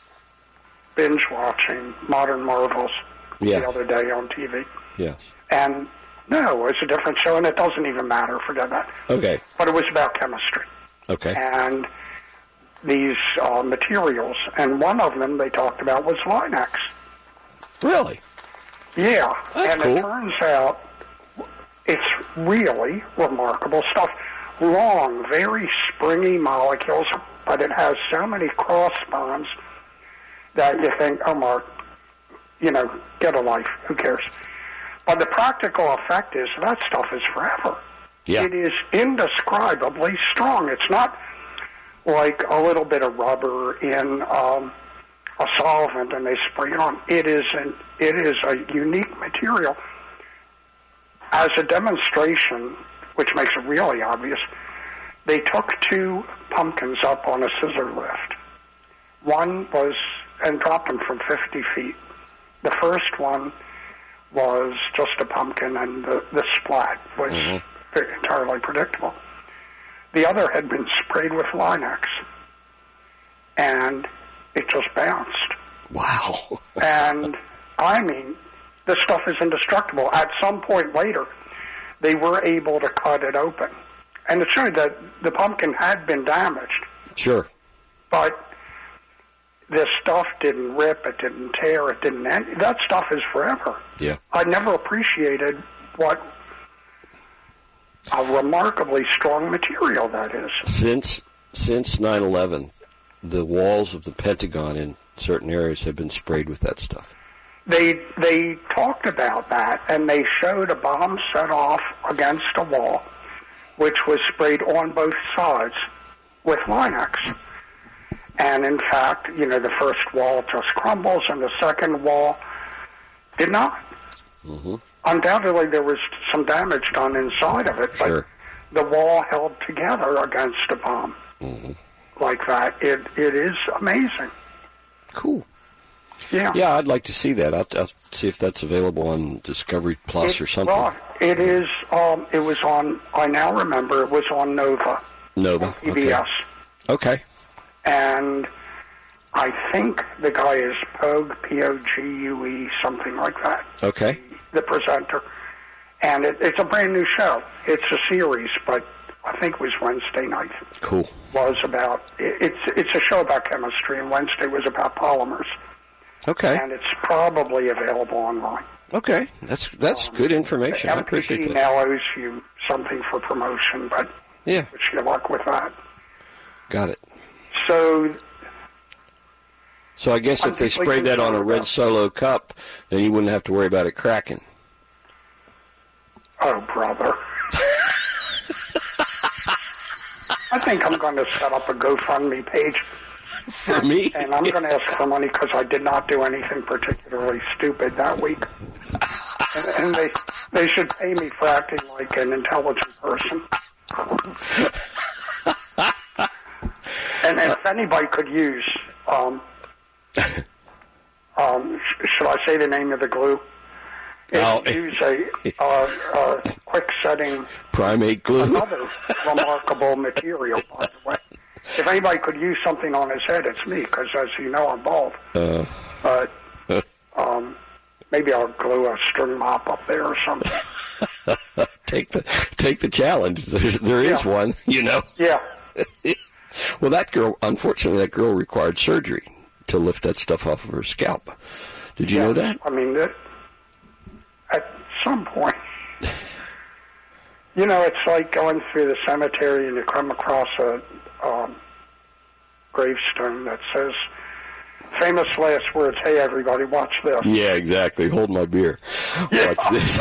binge watching Modern Marvels Yeah. the other day on T V, Yes. and no, it's a different show, and it doesn't even matter. Forget that. Okay. But it was about chemistry. Okay. And these uh, materials, and one of them they talked about was Linex. Really? Yeah. That's and cool. it turns out it's really remarkable stuff. Long, very springy molecules, but it has so many cross bonds that you think, oh, Mark, you know, get a life. Who cares? But the practical effect is that stuff is forever. Yeah. It is indescribably strong. It's not like a little bit of rubber in um, a solvent and they spray it on. It is an it is a unique material. As a demonstration, which makes it really obvious, they took two pumpkins up on a scissor lift. One was, and dropped them from fifty feet. The first one was just a pumpkin, and the, the splat was Mm-hmm. entirely predictable. The other had been sprayed with Linex, and it just bounced. Wow. And, I mean, this stuff is indestructible. At some point later, they were able to cut it open. And it showed that the pumpkin had been damaged, Sure. but this stuff didn't rip, it didn't tear, it didn't end. That stuff is forever. Yeah. I never appreciated what a remarkably strong material that is. Since since nine eleven, the walls of the Pentagon in certain areas have been sprayed with that stuff. They they talked about that, and they showed a bomb set off against a wall, which was sprayed on both sides with Linex. And in fact, you know, the first wall just crumbles, and the second wall did not. Mm-hmm. Undoubtedly, there was some damage done inside of it, but Sure. the wall held together against a bomb Mm-hmm. like that. It it is amazing. Cool. Yeah. Yeah, I'd like to see that. I'll, I'll see if that's available on Discovery Plus It- or something. Well, it is. Um, it was on. I now remember it was on Nova, Nova. P B S, Okay. and I think the guy is Pogue, P O G U E, something like that. Okay. The presenter, and it, it's a brand new show. It's a series, but I think it was Wednesday night. Cool. Was about it, it's it's a show about chemistry, and Wednesday was about polymers. Okay. And it's probably available online. Okay. That's that's good information. I appreciate M P G that. now owes you something for promotion, but Yeah. wish you luck with that. Got it. So, So I guess I'm if they deeply sprayed that on a concerned red about- Solo cup, then you wouldn't have to worry about it cracking. oh, brother. I think I'm going to set up a GoFundMe page. For me? And I'm going to ask for money because I did not do anything particularly stupid that week. and and they, they should pay me for acting like an intelligent person. And if anybody could use, um, um, sh- should I say the name of the glue? No. Use a uh, uh, quick setting, Primate glue. another remarkable material, by the way. if anybody could use something on his head, it's me, because as you know, I'm bald. Uh, But um, maybe I'll glue a string mop up there or something. take the take the challenge. There, there is Yeah. one, you know. Yeah. Well, that girl, unfortunately, that girl required surgery to lift that stuff off of her scalp. Did you Yeah. know that? I mean, that, at some point, you know, it's like going through the cemetery and you come across a um, gravestone that says, famous last words, hey, everybody, watch this. Yeah, exactly. Hold my beer. Yeah. Watch this.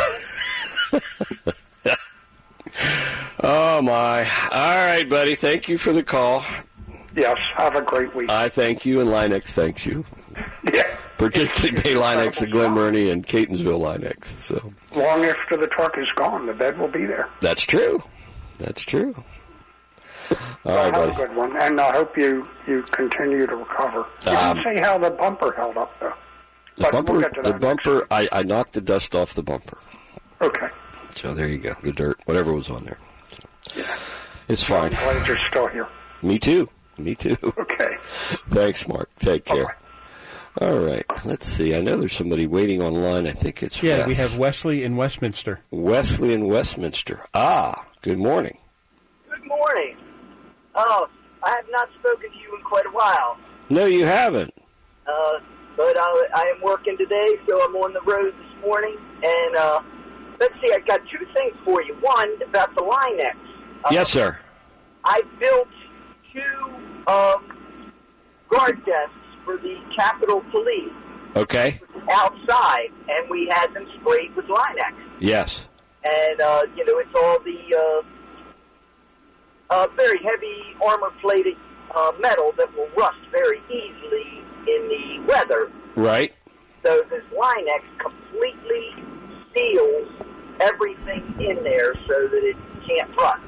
Oh, my. All right, buddy. Thank you for the call. Yes, have a great week. I thank you, and Linex thanks you. Yeah. Particularly Bay Linex at Glen Burnie and Catonsville Linex. So Long after the truck is gone, the bed will be there. that's true. That's true. All Well, right, have buddy. a good one, and I hope you, you continue to recover. You Um, didn't say how the bumper held up, though. The But bumper, we'll get to the that bumper. I, I knocked the dust off the bumper. Okay. So there you go. The dirt, whatever was on there. So, it's fine. I'm glad you're still here. Me too. Me too. Okay. Thanks, Mark. Take care. All right. Let's see. I know there's somebody waiting online. I think it's Yeah, Wes. we have Wesley in Westminster. Wesley in Westminster. Ah, good morning. Good morning. Oh, I have not spoken to you in quite a while. No, you haven't. Uh, but I, I am working today, so I'm on the road this morning. And uh, let's see, I've got two things for you. One, about the Linex. Uh, Yes, sir. I built two um, guard desks for the Capitol Police Okay. outside, and we had them sprayed with Linex. Yes. And, uh, you know, it's all the uh, uh, very heavy armor-plated uh, metal that will rust very easily in the weather. Right. So this Linex completely seals everything in there so that it can't rust.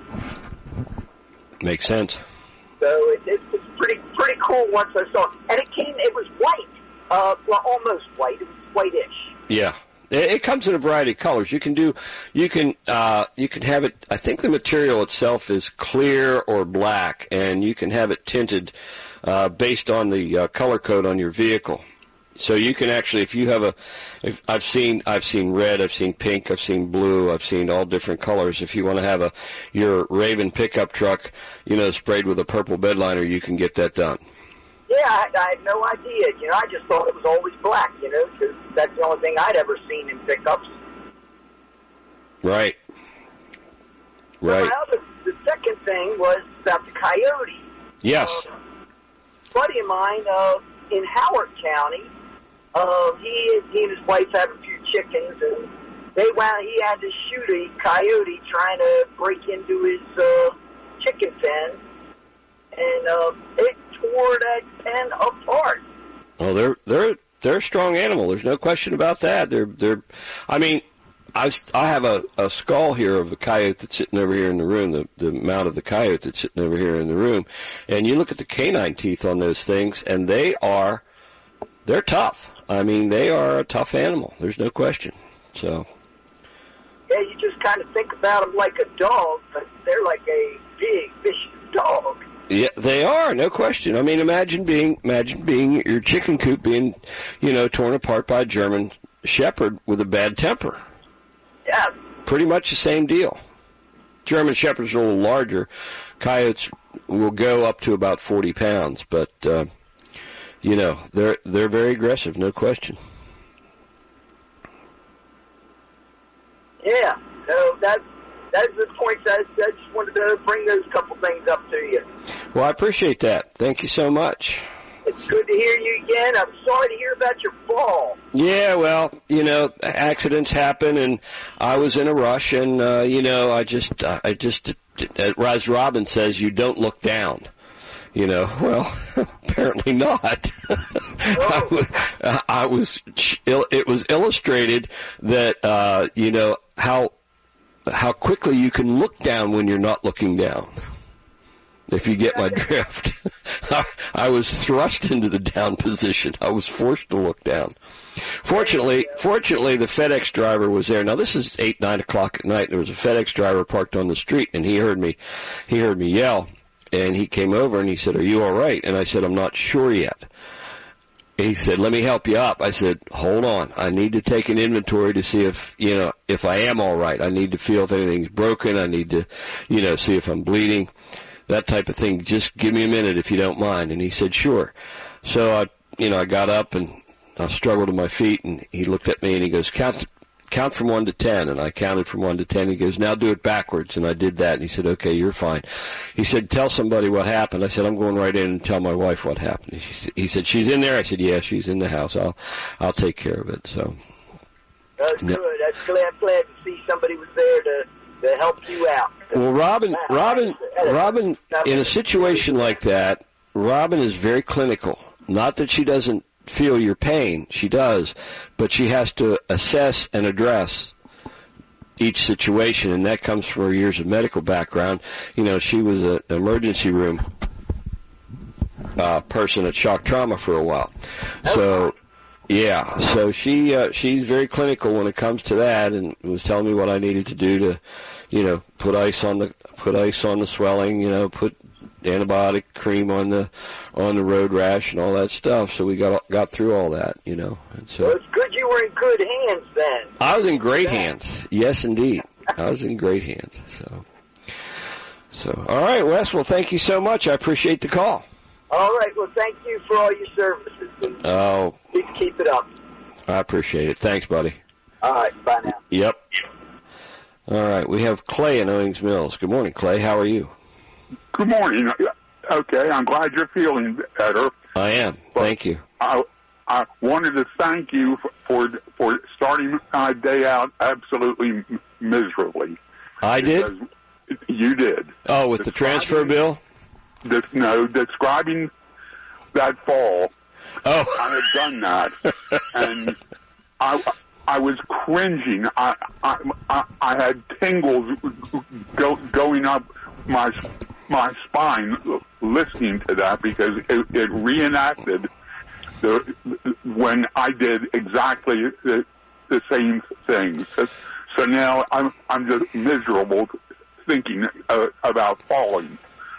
Makes sense. So it, it, it's pretty pretty cool once I saw it. And it came, it was white, uh, well, almost white. It was whitish. Yeah. It, it comes in a variety of colors. You can do, you can, uh, you can have it, I think the material itself is clear or black, and you can have it tinted, uh, based on the uh, color code on your vehicle. So you can actually, if you have a, if I've seen, I've seen red, I've seen pink, I've seen blue, I've seen all different colors. If you want to have a, your Raven pickup truck, you know, sprayed with a purple bed liner, you can get that done. Yeah, I, I had no idea. You know, I just thought it was always black, you know, because that's the only thing I'd ever seen in pickups. Right. Right. My other, the second thing was about the coyote. Yes. Uh, a buddy of mine uh, in Howard County, uh, he, he and his wife have a few chickens, and they wound, he had to shoot a coyote trying to break into his uh, chicken pen, and uh, it tore that pen apart. Oh, they're they're they're a strong animal. There's no question about that. They're they're. I mean, I I have a, a skull here of a coyote that's sitting over here in the room. The the mount of the coyote that's sitting over here in the room, and you look at the canine teeth on those things, and they are they're tough. I mean, they are a tough animal. There's no question. So. Yeah, you just kind of think about them like a dog, but they're like a big, vicious dog. Yeah, they are, no question. I mean, imagine being, imagine being your chicken coop being, you know, torn apart by a German Shepherd with a bad temper. Yeah. Pretty much the same deal. German Shepherds are a little larger. Coyotes will go up to about forty pounds, but, uh, you know, they're, they're very aggressive, no question. Yeah, so that's, that's the point. I, I just wanted to bring those couple things up to you. Well, I appreciate that. Thank you so much. It's good to hear you again. I'm sorry to hear about your fall. Yeah, well, you know, accidents happen, and I was in a rush, and, uh, you know, I just, I just, as Robin says, you don't look down. You know, well, apparently not. I was, I was, it was illustrated that, uh, you know, how, how quickly you can look down when you're not looking down. If you get my drift. I, I was thrust into the down position. I was forced to look down. Fortunately, fortunately, the FedEx driver was there. Now, this is eight, nine o'clock at night. There was a FedEx driver parked on the street, and he heard me, he heard me yell. And he came over and he said, "Are you all right?" And I said, "I'm not sure yet." He said, "Let me help you up." I said, "Hold on. I need to take an inventory to see if, you know, if I am all right. I need to feel if anything's broken. I need to, you know, see if I'm bleeding, that type of thing. Just give me a minute if you don't mind." And he said, "Sure." So I, you know, I got up and I struggled to my feet, and he looked at me and he goes, "Count, count from one to ten." And I counted from one to ten. He goes, "Now do it backwards." And I did that. And he said, "Okay, you're fine." He said, "Tell somebody what happened." I said, "I'm going right in and tell my wife what happened." He said, "She's in there?" I said, "Yeah, she's in the house. I'll, I'll take care of it." So. That's no. good. That's glad, I'm glad to see somebody was there to, to help you out. Well, Robin, Robin, Robin, in a situation like that, Robin is very clinical. Not that she doesn't feel your pain, she does, but she has to assess and address each situation, and that comes from her years of medical background. You know, she was an emergency room uh, person at shock trauma for a while. So, yeah, so she uh, she's very clinical when it comes to that, and was telling me what I needed to do to, you know, put ice on the put ice on the swelling, you know, put antibiotic cream on the on the road rash and all that stuff. So we got got through all that, you know. And so well, it's good you were in good hands then. I was in great hands. Yes, indeed. I was in great hands. So, so all right, Wes. Well, thank you so much. I appreciate the call. All right. Well, thank you for all your services. Oh, please keep it up. I appreciate it. Thanks, buddy. All right. Bye now. Yep. All right. We have Clay in Owings Mills. Good morning, Clay. How are you? Good morning. Okay, I'm glad you're feeling better. I am. Thank you. I I wanted to thank you for for starting my day out absolutely miserably. I did? You did. Oh, with the transfer bill? This, no, describing that fall. Oh. I had done that, and I I was cringing. I I I, I had tingles go, going up my my spine listening to that, because it, it reenacted the when I did exactly the, the same thing. So, so now I'm I'm just miserable thinking uh, about falling.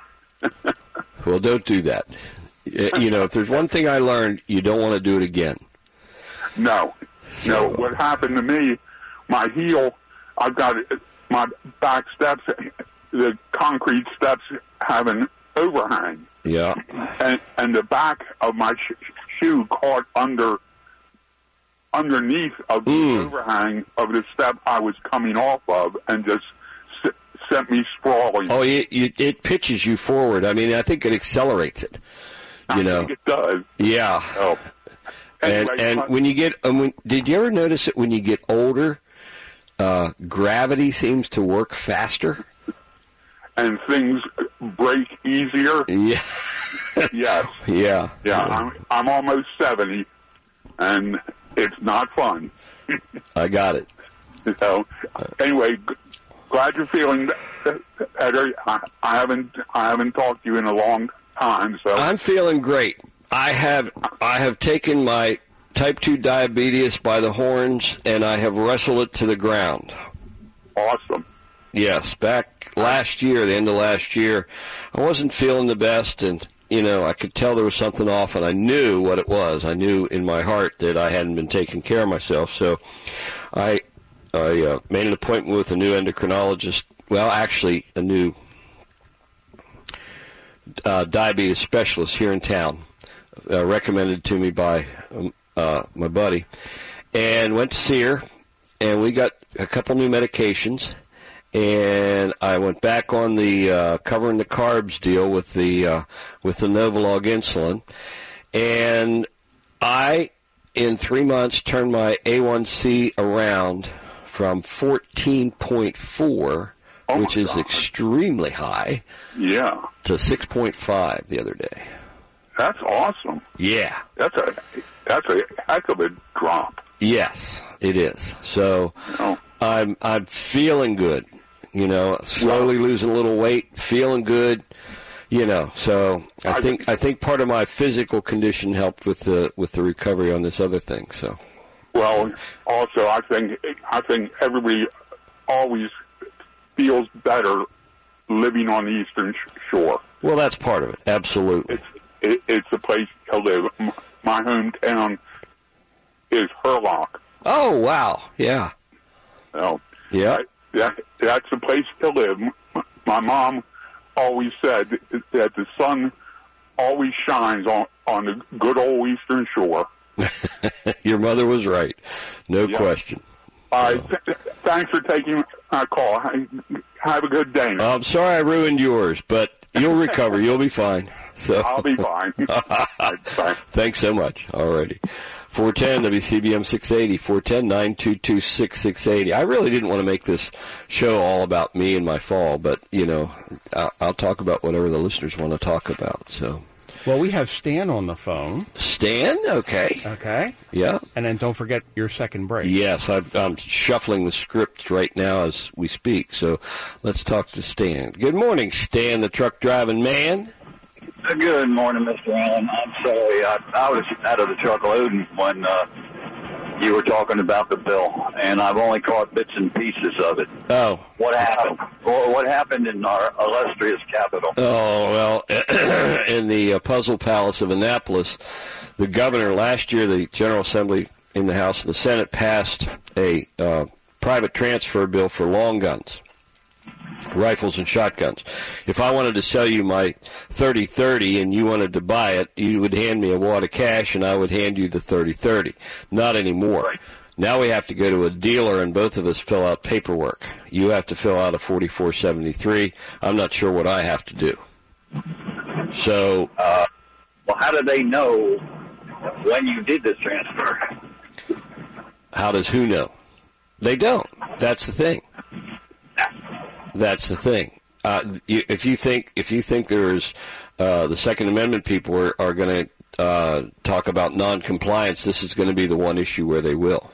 Well, don't do that. You know, if there's one thing I learned, you don't want to do it again. No, so. no. What happened to me, my heel, I've got my back steps, the concrete steps have an overhang. Yeah. And, and the back of my sh- shoe caught under, underneath of the mm. overhang of the step I was coming off of, and just s- sent me sprawling. Oh, it, it, it pitches you forward. I mean, I think it accelerates it. You I know. think it does. Yeah. Oh. Anyway, and and my, when you get, um, when, did you ever notice it when you get older, uh, gravity seems to work faster? And things break easier. Yeah. Yes. Yeah. Yeah. I'm I'm almost seventy, and it's not fun. I got it. So anyway, g- glad you're feeling better. I, I haven't I haven't talked to you in a long time, so I'm feeling great. I have I have taken my type two diabetes by the horns, and I have wrestled it to the ground. Awesome. Yes, back last year, the end of last year, I wasn't feeling the best, and, you know, I could tell there was something off, and I knew what it was. I knew in my heart that I hadn't been taking care of myself, so I I uh, made an appointment with a new endocrinologist, well, actually a new uh, diabetes specialist here in town, uh, recommended to me by um, uh, my buddy, and went to see her, and we got a couple new medications. And I went back on the uh, covering the carbs deal with the uh, with the Novolog insulin, and I, in three months, turned my A one C around from fourteen point four, oh which is God. extremely high, yeah, to six point five the other day. That's awesome. Yeah, that's a that's a heck of a drop. Yes, it is. So oh. I'm I'm feeling good. You know, slowly losing a little weight, feeling good, you know. So I think I think part of my physical condition helped with the with the recovery on this other thing. So, well, also I think I think everybody always feels better living on the Eastern Shore. Well, that's part of it. Absolutely. It's, it, it's a place to live. My hometown is Hurlock. Oh, wow. Yeah. So, yeah. That, that's a place to live. My mom always said that the sun always shines on, on the good old Eastern Shore. Your mother was right. No yep. question. All right. Th- thanks for taking my call. Have a good day. I'm sorry I ruined yours, but you'll recover. You'll be fine. So I'll be fine. Right, thanks so much. All righty. four ten W C B M six eighty, four ten, nine two two, six six eight zero. I really didn't want to make this show all about me and my fall, but, you know, I'll, I'll talk about whatever the listeners want to talk about. So. Well, we have Stan on the phone. Stan? Okay. Okay. Yeah. And then don't forget your second break. Yes, I've, I'm shuffling the script right now as we speak, so let's talk to Stan. Good morning, Stan, the truck driving man. Good morning, Mister Allen. I'm sorry. I, I was out of the truck loading when uh, you were talking about the bill, and I've only caught bits and pieces of it. Oh. What happened? Or what happened in our illustrious capital? Oh, well, in the uh, Puzzle Palace of Annapolis, the governor last year, the General Assembly in the House and the Senate passed a uh, private transfer bill for long guns. Rifles and shotguns. If I wanted to sell you my thirty thirty and you wanted to buy it, you would hand me a wad of cash and I would hand you the thirty thirty. Not anymore. Right. Now we have to go to a dealer and both of us fill out paperwork. You have to fill out a forty-four seventy-three. I'm not sure what I have to do. So, uh, well, how do they know when you did this transfer? How does who know? They don't. That's the thing. That's the thing. Uh, you, if you think if you think there's uh, the Second Amendment people are, are going to uh, talk about noncompliance, this is going to be the one issue where they will.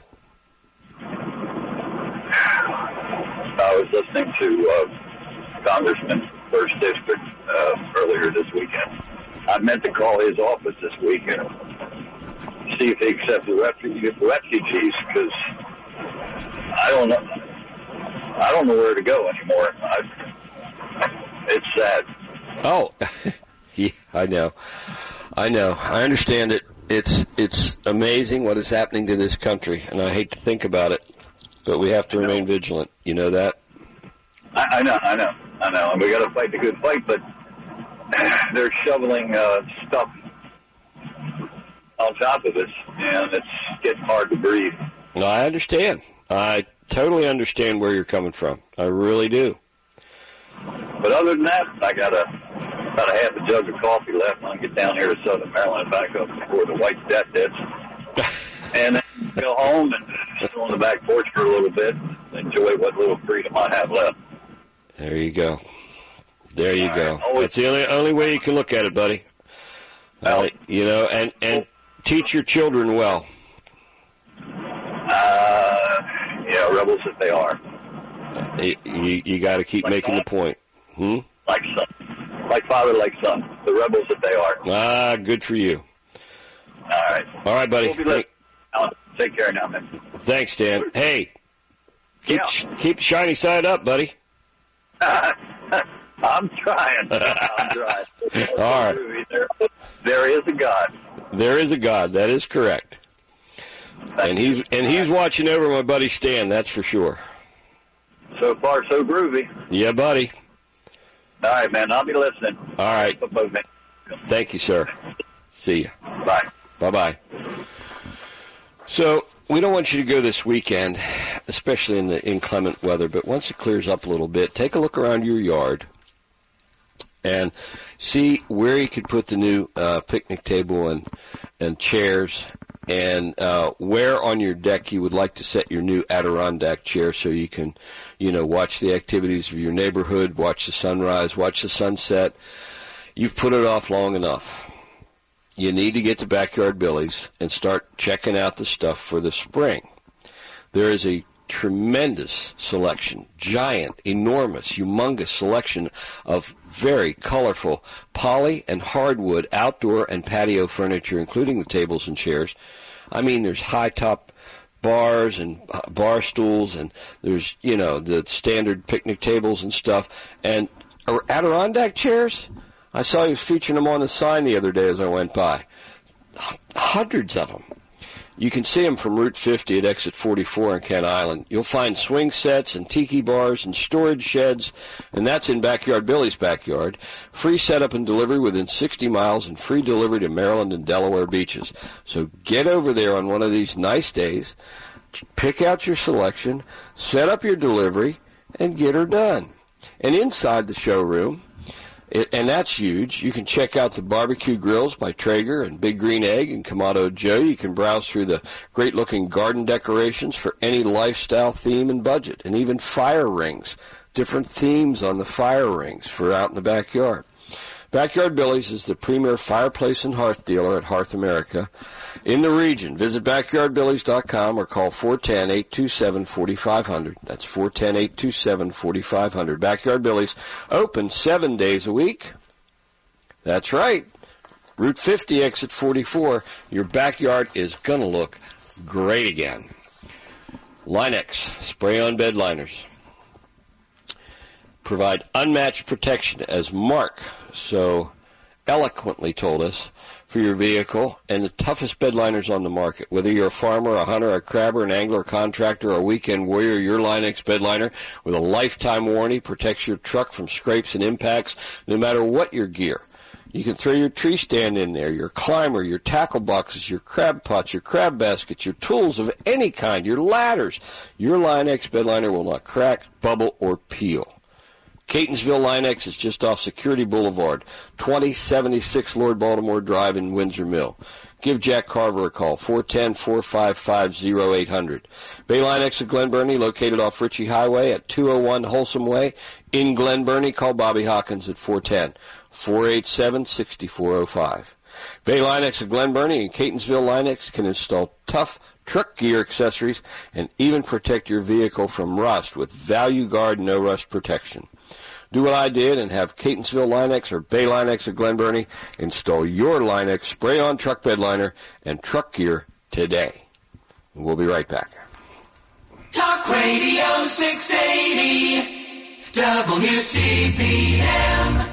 I was listening to uh, Congressman First District uh, earlier this weekend. I meant to call his office this week and see if they accept the refugees because I don't know. I don't know where to go anymore. I, it's sad. Oh, yeah, I know. I know. I understand it. It's it's amazing what is happening to this country, and I hate to think about it, but we have to remain vigilant. You know that? I, I know, I know, I know. And we got to fight the good fight, but they're shoveling uh, stuff on top of us, and it's getting hard to breathe. No, I understand. I totally understand where you're coming from. I really do. But other than that, I got a, about a half a jug of coffee left when I get down here to Southern Maryland, back up before the white death hits. And then go home and sit on the back porch for a little bit, enjoy what little freedom I have left. There you go. There you All go. right. That's the only only way you can look at it, buddy. Uh, you know, and, and teach your children well. Uh, yeah, rebels that they are. You, you, you got to keep like making that. the point. Hmm? Like son. Like father, like son. The rebels that they are. Ah, good for you. All right. All right, buddy. We'll Thank, take care now, man. Thanks, Dan. Hey, keep yeah. keep the shiny side up, buddy. I'm trying. I'm trying. All right. There, there is a God. There is a God. That is correct. Thank and he's you. and he's watching over my buddy Stan. That's for sure. So far, so groovy. Yeah, buddy. All right, man. I'll be listening. All right. Thank you, sir. See you. Bye. Bye-bye. So we don't want you to go this weekend, especially in the inclement weather, but once it clears up a little bit, take a look around your yard and see where you could put the new uh, picnic table and, and chairs, and uh, where on your deck you would like to set your new Adirondack chair so you can, you know, watch the activities of your neighborhood, watch the sunrise, watch the sunset. You've put it off long enough. You need to get to Backyard Billy's and start checking out the stuff for the spring. There is a tremendous selection, giant, enormous, humongous selection of very colorful poly and hardwood outdoor and patio furniture, including the tables and chairs. I mean, there's high-top bars and bar stools, and there's, you know, the standard picnic tables and stuff. And Or Adirondack chairs? I saw he was featuring them on the sign the other day as I went by. H- hundreds of them. You can see them from Route fifty at exit forty-four on Kent Island. You'll find swing sets and tiki bars and storage sheds, and that's in Backyard Billy's backyard. Free setup and delivery within sixty miles and free delivery to Maryland and Delaware beaches. So get over there on one of these nice days, pick out your selection, set up your delivery, and get her done. And inside the showroom, It, and that's huge. You can check out the barbecue grills by Traeger and Big Green Egg and Kamado Joe. You can browse through the great-looking garden decorations for any lifestyle theme and budget, and even fire rings, different themes on the fire rings for out in the backyard. Backyard Billy's is the premier fireplace and hearth dealer at Hearth America in the region. Visit backyard billies dot com or call four one zero, eight two seven, four five zero zero. That's four one zero, eight two seven, four five zero zero. Backyard Billy's open seven days a week. That's right. Route fifty, exit forty-four. Your backyard is going to look great again. Line-X spray-on bed liners provide unmatched protection, as Mark so eloquently told us, for your vehicle, and the toughest bed liners on the market. Whether you're a farmer, a hunter, a crabber, an angler, a contractor, or a weekend warrior, your Line-X bed liner with a lifetime warranty protects your truck from scrapes and impacts, no matter what your gear. You can throw your tree stand in there, your climber, your tackle boxes, your crab pots, your crab baskets, your tools of any kind, your ladders. Your Line-X bed liner will not crack, bubble, or peel. Catonsville Line-X is just off Security Boulevard, twenty seventy-six Lord Baltimore Drive in Windsor Mill. Give Jack Carver a call, four one zero, four five five, zero eight zero zero. Bay Line-X of Glen Burnie, located off Ritchie Highway at two oh one Wholesome Way in Glen Burnie. Call Bobby Hawkins at four one zero, four eight seven, six four zero five. Bay Line-X of Glen Burnie and Catonsville Line-X can install tough truck gear accessories and even protect your vehicle from rust with Value Guard No Rust Protection. Do what I did and have Catonsville Line-X or Bay Line-X of Glen Burnie install your Line-X spray-on truck bed liner and truck gear today. We'll be right back. Talk Radio six eighty W C B M.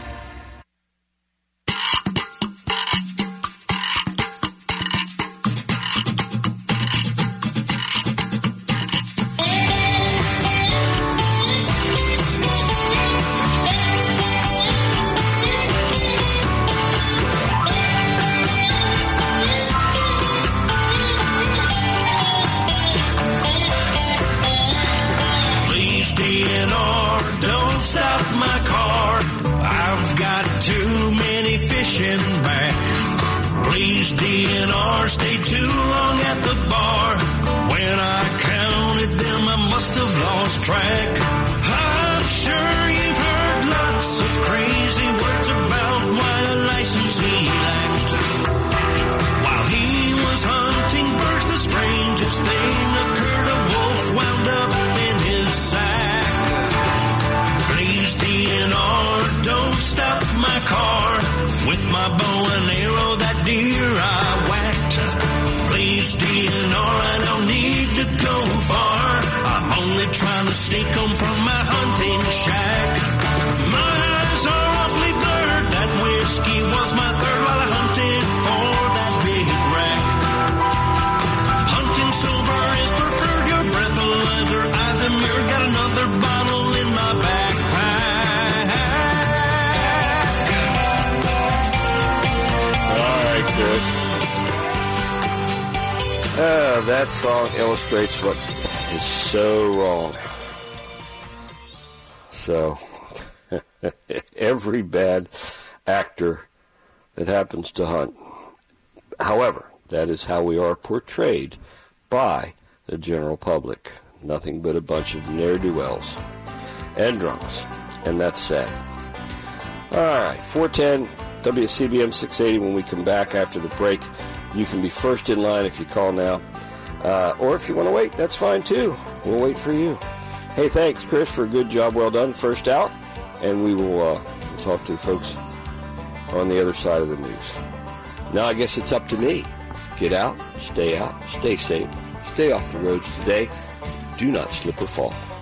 Stop my car, I've got too many fish in back. Please D N R, stay too long at the bar. When I counted them, I must have lost track. I'm sure you've heard lots of crazy words about why a license he lacked. While he was hunting birds, the strangest thing occurred. A wolf wound up in his sack. Please D N R, don't stop my car. With my bow and arrow, that deer I whacked. Please D N R, I don't need to go far. I'm only trying to sneak 'em from my hunting shack. My eyes are awfully blurred. That whiskey was my third while I hunted for that big rack. Hunting sober is preferred. Your breathalyzer, I demur. Got another bottle in my backpack. Good. Uh, that song illustrates what is so wrong. So, every bad actor that happens to hunt. However, that is how we are portrayed by the general public. Nothing but a bunch of ne'er-do-wells and drunks. And that's sad. All right, four ten W C B M six eighty. When we come back after the break, you can be first in line if you call now. Uh, or if you want to wait, that's fine too. We'll wait for you. Hey, thanks, Chris, for a good job. Well done. First out. And we will uh, talk to the folks on the other side of the news. Now I guess it's up to me. Get out, stay out, stay safe, stay off the roads today. Do not slip or fall.